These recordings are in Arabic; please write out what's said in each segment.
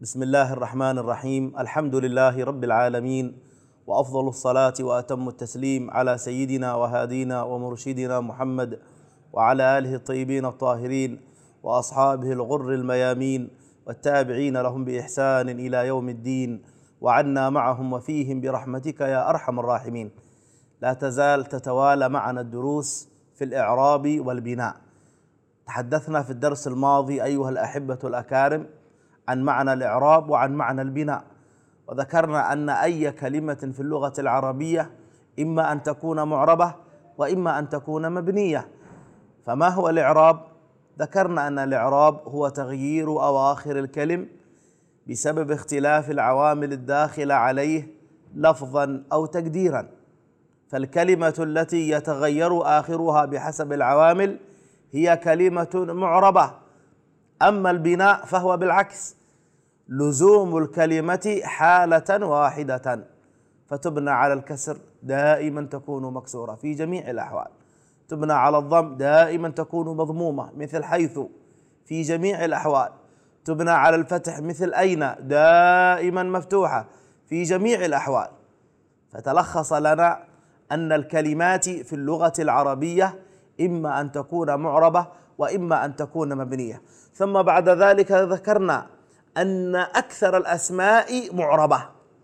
بسم الله الرحمن الرحيم. الحمد لله رب العالمين، وأفضل الصلاة وأتم التسليم على سيدنا وهادينا ومرشدنا محمد وعلى آله الطيبين الطاهرين وأصحابه الغر الميامين والتابعين لهم بإحسان إلى يوم الدين، وعنا معهم وفيهم برحمتك يا أرحم الراحمين. لا تزال تتوالى معنا الدروس في الإعراب والبناء. تحدثنا في الدرس الماضي أيها الأحبة الأكارم عن معنى الإعراب وعن معنى البناء، وذكرنا أن أي كلمة في اللغة العربية إما أن تكون معربة وإما أن تكون مبنية. فما هو الإعراب؟ ذكرنا أن الإعراب هو تغيير أواخر الكلم بسبب اختلاف العوامل الداخلة عليه لفظا أو تقديرا. فالكلمة التي يتغير آخرها بحسب العوامل هي كلمة معربة. أما البناء فهو بالعكس، لزوم الكلمة حالة واحدة، فتبنى على الكسر دائما تكون مكسورة في جميع الأحوال، تبنى على الضم دائما تكون مضمومة مثل حيث في جميع الأحوال، تبنى على الفتح مثل أين دائما مفتوحة في جميع الأحوال. فتلخص لنا أن الكلمات في اللغة العربية إما أن تكون معربة وإما أن تكون مبنية. ثم بعد ذلك ذكرنا أن أكثر الأسماء معربة،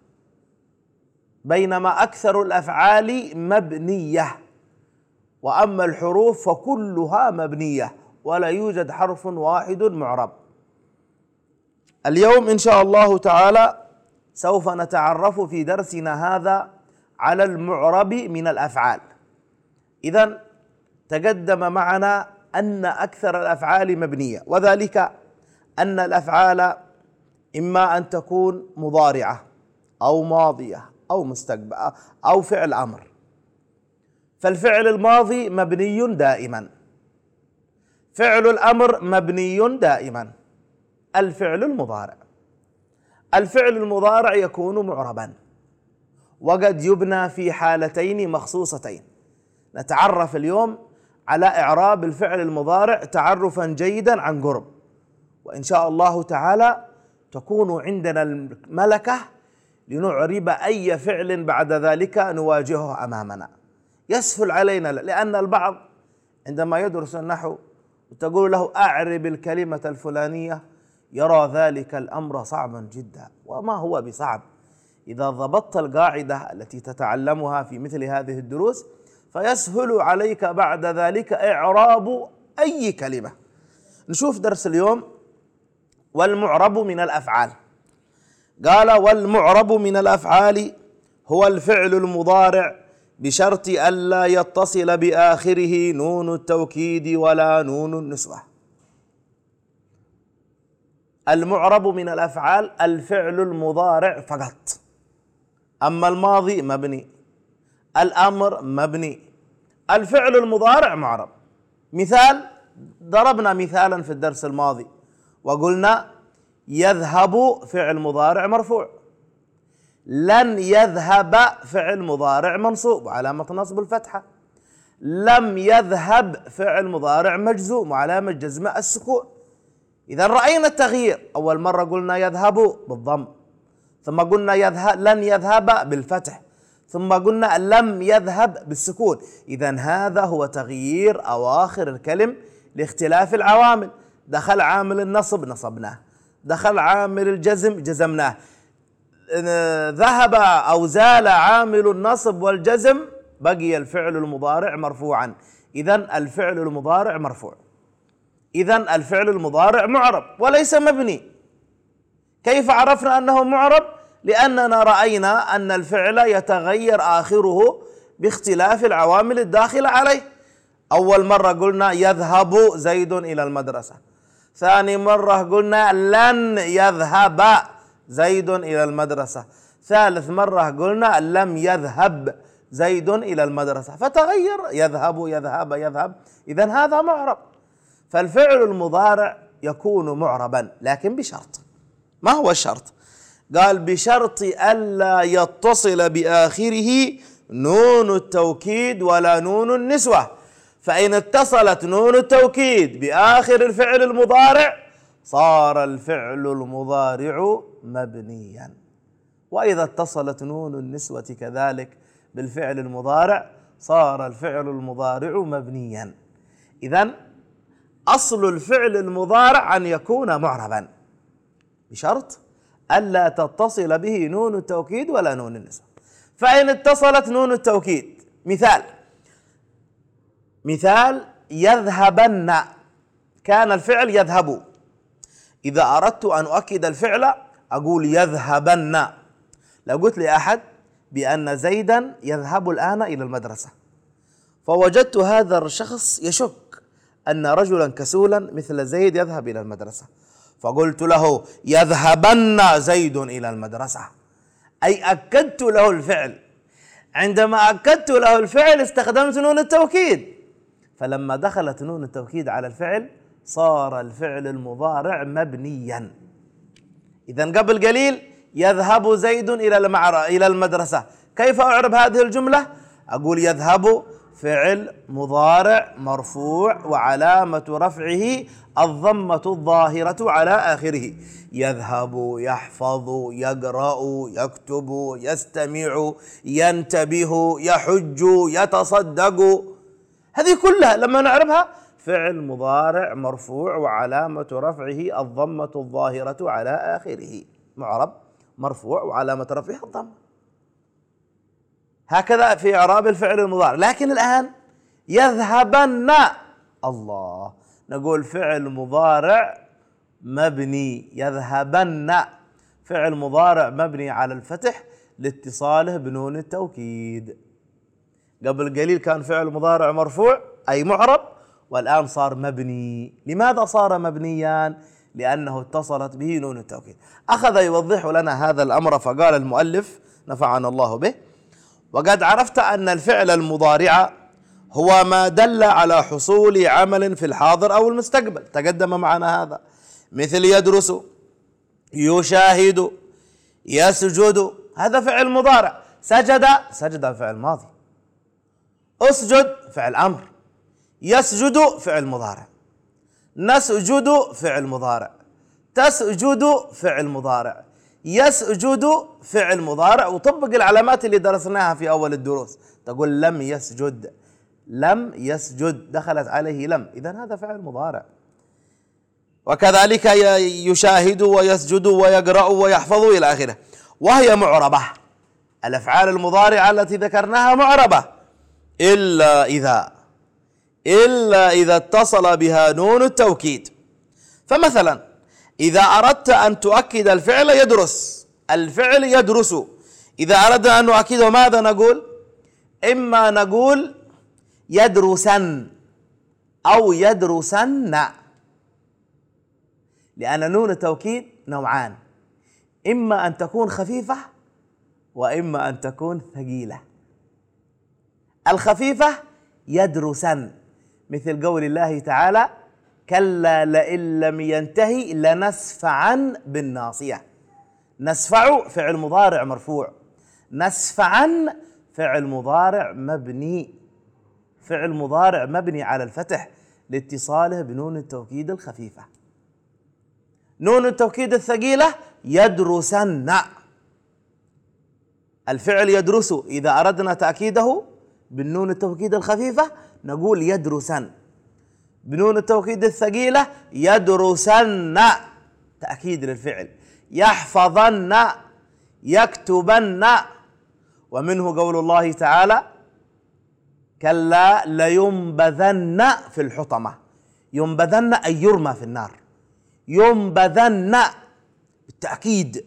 بينما أكثر الأفعال مبنية، وأما الحروف فكلها مبنية ولا يوجد حرف واحد معرب. اليوم إن شاء الله تعالى سوف نتعرف في درسنا هذا على المعرب من الأفعال. إذن تقدم معنا أن أكثر الأفعال مبنية، وذلك أن الأفعال إما أن تكون مضارعة أو ماضية أو مستقبل أو فعل أمر. فالفعل الماضي مبني دائما، فعل الأمر مبني دائما. الفعل المضارع يكون معربا، وقد يبنى في حالتين مخصوصتين. نتعرف اليوم على إعراب الفعل المضارع تعرفا جيدا عن قرب، وإن شاء الله تعالى تكون عندنا الملكة لنعرب أي فعل بعد ذلك نواجهه أمامنا، يسهل علينا. لأن البعض عندما يدرس النحو وتقول له أعرب الكلمة الفلانية يرى ذلك الأمر صعبا جدا، وما هو بصعب إذا ضبطت القاعدة التي تتعلمها في مثل هذه الدروس، فيسهل عليك بعد ذلك إعراب أي كلمة. نشوف درس اليوم والمعرب من الأفعال. قال: والمعرب من الأفعال هو الفعل المضارع بشرط ألا يتصل بآخره نون التوكيد ولا نون النسوة. المعرب من الأفعال الفعل المضارع فقط، أما الماضي مبني، الأمر مبني، الفعل المضارع معرب. مثال، ضربنا مثالا في الدرس الماضي وقلنا يذهب فعل مضارع مرفوع، لن يذهب فعل مضارع منصوب وعلامة نصب الفتحة، لم يذهب فعل مضارع مجزوم وعلامة جزمه السكون. إذا رأينا التغيير، أول مرة قلنا يذهب بالضم، ثم قلنا لن يذهب بالفتح، ثم قلنا لم يذهب بالسكون. إذن هذا هو تغيير أواخر الكلم لاختلاف العوامل. دخل عامل النصب نصبناه، دخل عامل الجزم جزمناه، ذهب أو زال عامل النصب والجزم، بقي الفعل المضارع مرفوعا. إذن الفعل المضارع مرفوع، إذن الفعل المضارع معرب وليس مبني. كيف عرفنا أنه معرب؟ لأننا رأينا أن الفعل يتغير آخره باختلاف العوامل الداخلة عليه. أول مرة قلنا يذهب زيد إلى المدرسة، ثاني مرة قلنا لن يذهب زيد إلى المدرسة، ثالث مرة قلنا لم يذهب زيد إلى المدرسة، فتغير يذهب يذهب يذهب. إذن هذا معرب. فالفعل المضارع يكون معربا، لكن بشرط. ما هو الشرط؟ قال: بشرط ألا يتصل بآخره نون التوكيد ولا نون النسوة. فإن اتصلت نون التوكيد بآخر الفعل المضارع صار الفعل المضارع مبنيا. وإذا اتصلت نون النسوة كذلك بالفعل المضارع صار الفعل المضارع مبنيا. إذن أصل الفعل المضارع أن يكون معربا بشرط ألا تتصل به نون التوكيد ولا نون النسوة. فإن اتصلت نون التوكيد، مثال يذهبن، كان الفعل يذهب، إذا أردت أن أؤكد الفعل أقول يذهبن. لو قلت لأحد بأن زيدا يذهب الآن إلى المدرسة، فوجدت هذا الشخص يشك أن رجلا كسولا مثل زيد يذهب إلى المدرسة، فقلت له يذهبن زيد إلى المدرسة، أي أكدت له الفعل. عندما أكدت له الفعل استخدمت نون التوكيد، فلما دخلت نون التوكيد على الفعل صار الفعل المضارع مبنيا. إذن قبل قليل يذهب زيد إلى المدرسة، كيف أعرب هذه الجملة؟ أقول يذهب فعل مضارع مرفوع وعلامة رفعه الضمة الظاهرة على آخره. يذهب، يحفظ، يقرأ، يكتب، يستمع، ينتبه، يحج، يتصدق، هذه كلها لما نعربها فعل مضارع مرفوع وعلامة رفعه الضمة الظاهرة على آخره، معرب مرفوع وعلامة رفعه الضمة. هكذا في إعراب الفعل المضارع. لكن الآن يذهبن، الله، نقول فعل مضارع مبني، يذهبن فعل مضارع مبني على الفتح لاتصاله بنون التوكيد. قبل قليل كان فعل مضارع مرفوع أي معرب، والآن صار مبني. لماذا صار مبنيا؟ لأنه اتصلت به نون التوكيد. أخذ يوضح لنا هذا الأمر فقال المؤلف نفعنا الله به: وقد عرفت أن الفعل المضارع هو ما دل على حصول عمل في الحاضر أو المستقبل، تقدم معنا هذا، مثل يدرس، يشاهد، يسجد، هذا فعل مضارع. سجد فعل ماضي، اسجد فعل أمر، يسجد فعل مضارع، نسجد فعل مضارع، تسجد فعل مضارع، يسجد فعل مضارع. وطبق العلامات اللي درسناها في أول الدروس، تقول لم يسجد، لم يسجد دخلت عليه لم، إذن هذا فعل مضارع. وكذلك يشاهد ويسجد ويقرأ ويحفظ إلى آخره، وهي معربة. الأفعال المضارعة التي ذكرناها معربة إلا إذا اتصل بها نون التوكيد. فمثلا إذا أردت أن تؤكد الفعل يدرس، الفعل يدرس، إذا أردنا أن نؤكده ماذا نقول؟ إما نقول يدرسن أو يدرسن، لأن نون التوكيد نوعان، إما أن تكون خفيفة وإما أن تكون ثقيلة. الخفيفة يدرسن، مثل قول الله تعالى: كلا لئن لم ينتهي لنسفعا بالناصية. نسفع فعل مضارع مرفوع، نسفعا فعل مضارع مبني، فعل مضارع مبني على الفتح لاتصاله بنون التوكيد الخفيفة. نون التوكيد الثقيلة يدرسن، الفعل يدرس إذا أردنا تأكيده بالنون التوكيد الخفيفة نقول يدرسن، بنون التوكيد الثقيلة يدرسن تأكيد للفعل، يحفظن، يكتبن. ومنه قول الله تعالى: كلا لينبذن في الحطمة. ينبذن أي يرمى في النار، ينبذن بالتأكيد،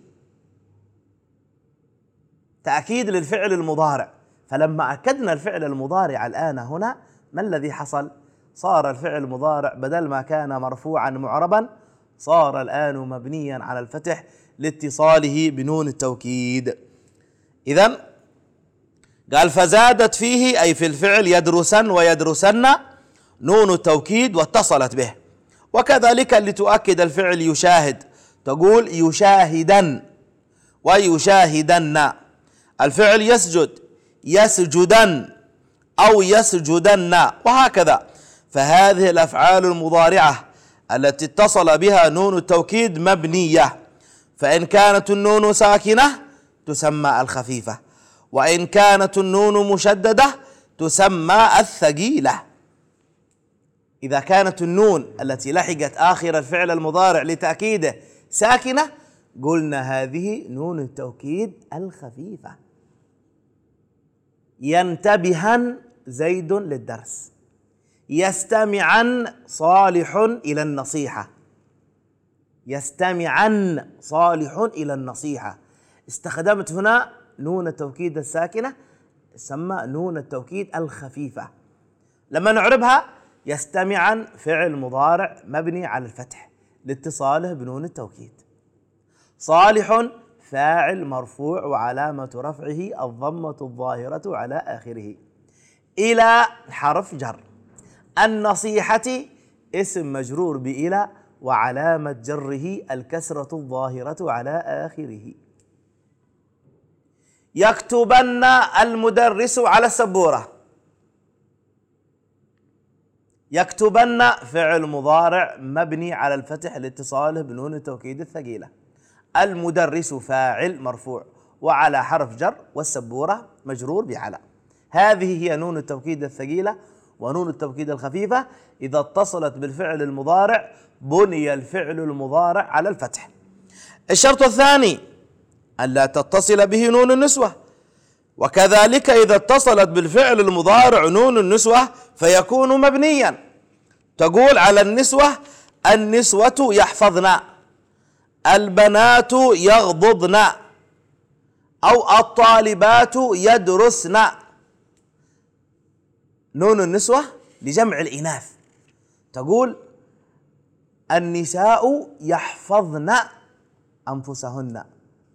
تأكيد للفعل المضارع. فلما أكدنا الفعل المضارع الآن هنا ما الذي حصل؟ صار الفعل المضارع بدل ما كان مرفوعا معربا صار الآن مبنيا على الفتح لاتصاله بنون التوكيد. إذن قال: فزادت فيه أي في الفعل يدرسن ويدرسن نون التوكيد واتصلت به. وكذلك لتؤكد الفعل يشاهد تقول يشاهدن ويشاهدن. الفعل يسجد يسجدن أو يسجدن، وهكذا. فهذه الأفعال المضارعة التي اتصل بها نون التوكيد مبنية، فإن كانت النون ساكنة تسمى الخفيفة، وإن كانت النون مشددة تسمى الثقيلة. إذا كانت النون التي لحقت آخر الفعل المضارع لتأكيده ساكنة قلنا هذه نون التوكيد الخفيفة. ينتبها زيد للدرس، يستمعا صالح إلى النصيحة، يستمعا صالح إلى النصيحة. استخدمت هنا نون التوكيد الساكنة، تسمى نون التوكيد الخفيفة. لما نعربها يستمعا فعل مضارع مبني على الفتح لاتصاله بنون التوكيد، صالح فاعل مرفوع وعلامة رفعه الضمة الظاهرة على آخره، إلى حرف جر، النصيحة اسم مجرور بإلى وعلامة جره الكسرة الظاهرة على آخره. يكتبن المدرس على السبورة، يكتبن فعل مضارع مبني على الفتح لاتصاله بنون التوكيد الثقيلة، المدرس فاعل مرفوع وعلى حرف جر، والسبورة مجرور بعلى. هذه هي نون التوكيد الثقيلة ونون التوكيد الخفيفة. إذا اتصلت بالفعل المضارع بني الفعل المضارع على الفتح. الشرط الثاني ألا تتصل به نون النسوة، وكذلك إذا اتصلت بالفعل المضارع نون النسوة فيكون مبنيا. تقول على النسوة: النسوة يحفظن، البنات يغضضن، أو الطالبات يدرسن. نون النسوة لجمع الإناث، تقول: النساء يحفظن أنفسهن،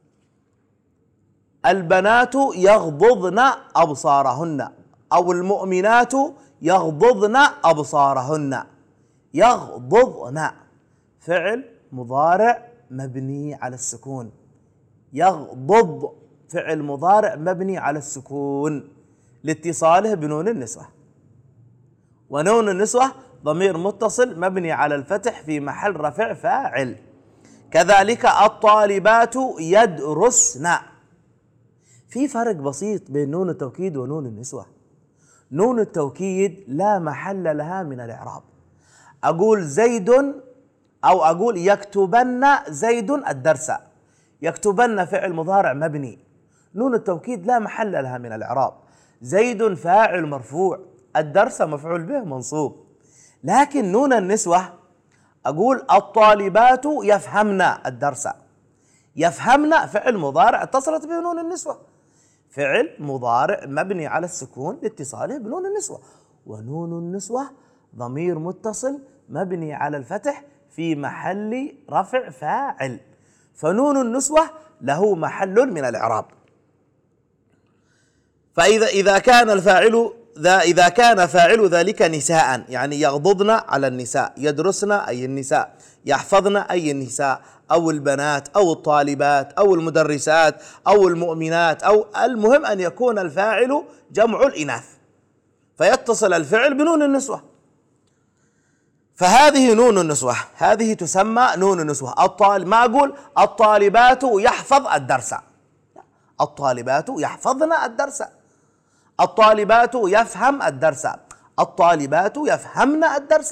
البنات يغضضن أبصارهن، أو المؤمنات يغضضن أبصارهن. يغضضن فعل مضارع مبني على السكون، يغضض فعل مضارع مبني على السكون لاتصاله بنون النسوة، ونون النسوة ضمير متصل مبني على الفتح في محل رفع فاعل. كذلك الطالبات يدرسن. في فرق بسيط بين نون التوكيد ونون النسوة. نون التوكيد لا محل لها من الإعراب، أقول زيد أو أقول يكتبن زيد الدرس، يكتبن فعل مضارع مبني، نون التوكيد لا محل لها من الإعراب، زيد فاعل مرفوع، الدرس مفعول به منصوب. لكن نون النسوة أقول الطالبات يفهمن الدرس، يفهمن فعل مضارع اتصلت به نون النسوة، فعل مضارع مبني على السكون لاتصاله بنون النسوة، ونون النسوة ضمير متصل مبني على الفتح في محل رفع فاعل، فنون النسوة له محل من الإعراب. فإذا كان فاعل ذلك نساء، يعني يغضضن على النساء، يدرسن أي النساء، يحفظن أي النساء، أو البنات أو الطالبات أو المدرسات أو المؤمنات، أو المهم أن يكون الفاعل جمع الإناث فيتصل الفعل بنون النسوة، فهذه نون النسوة، هذه تسمى نون النسوة. ما أقول الطالبات يحفظ الدرس، الطالبات يحفظن الدرس، الطالبات يفهم الدرس، الطالبات يفهمن الدرس،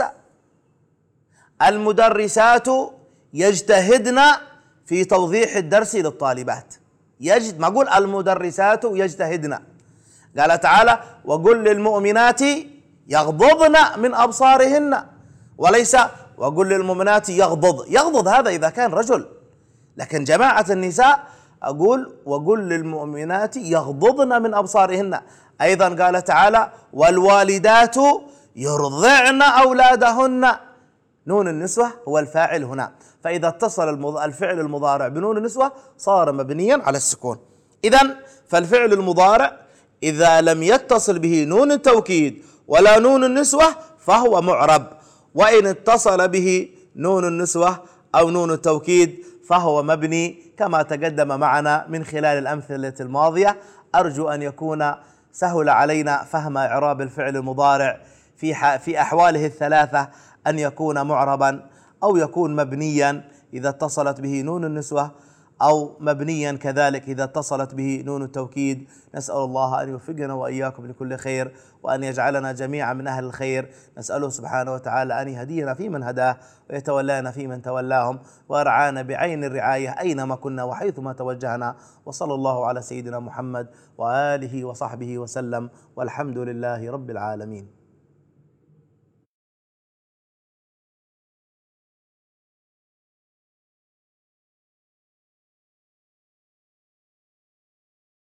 المدرسات يجتهدن في توضيح الدرس للطالبات. ما أقول المدرسات يجتهدن، قال تعالى: وقل للمؤمنات يغضضن من أبصارهن، وليس وقل للمؤمنات يغضض هذا إذا كان رجل، لكن جماعة النساء أقول وقل للمؤمنات يغضضن من أبصارهن. أيضا قال تعالى: والوالدات يرضعن أولادهن، نون النسوة هو الفاعل هنا، فإذا اتصل الفعل المضارع بنون النسوة صار مبنيا على السكون. إذن فالفعل المضارع إذا لم يتصل به نون التوكيد ولا نون النسوة فهو معرب، وإن اتصل به نون النسوة أو نون التوكيد فهو مبني كما تقدم معنا من خلال الأمثلة الماضية. أرجو أن يكون سهل علينا فهم إعراب الفعل المضارع في أحواله الثلاثة، أن يكون معربا أو يكون مبنيا إذا اتصلت به نون النسوة، أو مبنيا كذلك إذا اتصلت به نون التوكيد. نسأل الله أن يوفقنا وإياكم لكل خير، وأن يجعلنا جميعا من أهل الخير. نسأله سبحانه وتعالى أن يهدينا فيمن هداه، ويتولانا فيمن تولاهم، ويرعانا بعين الرعاية أينما كنا وحيثما توجهنا. وصلى الله على سيدنا محمد وآله وصحبه وسلم، والحمد لله رب العالمين.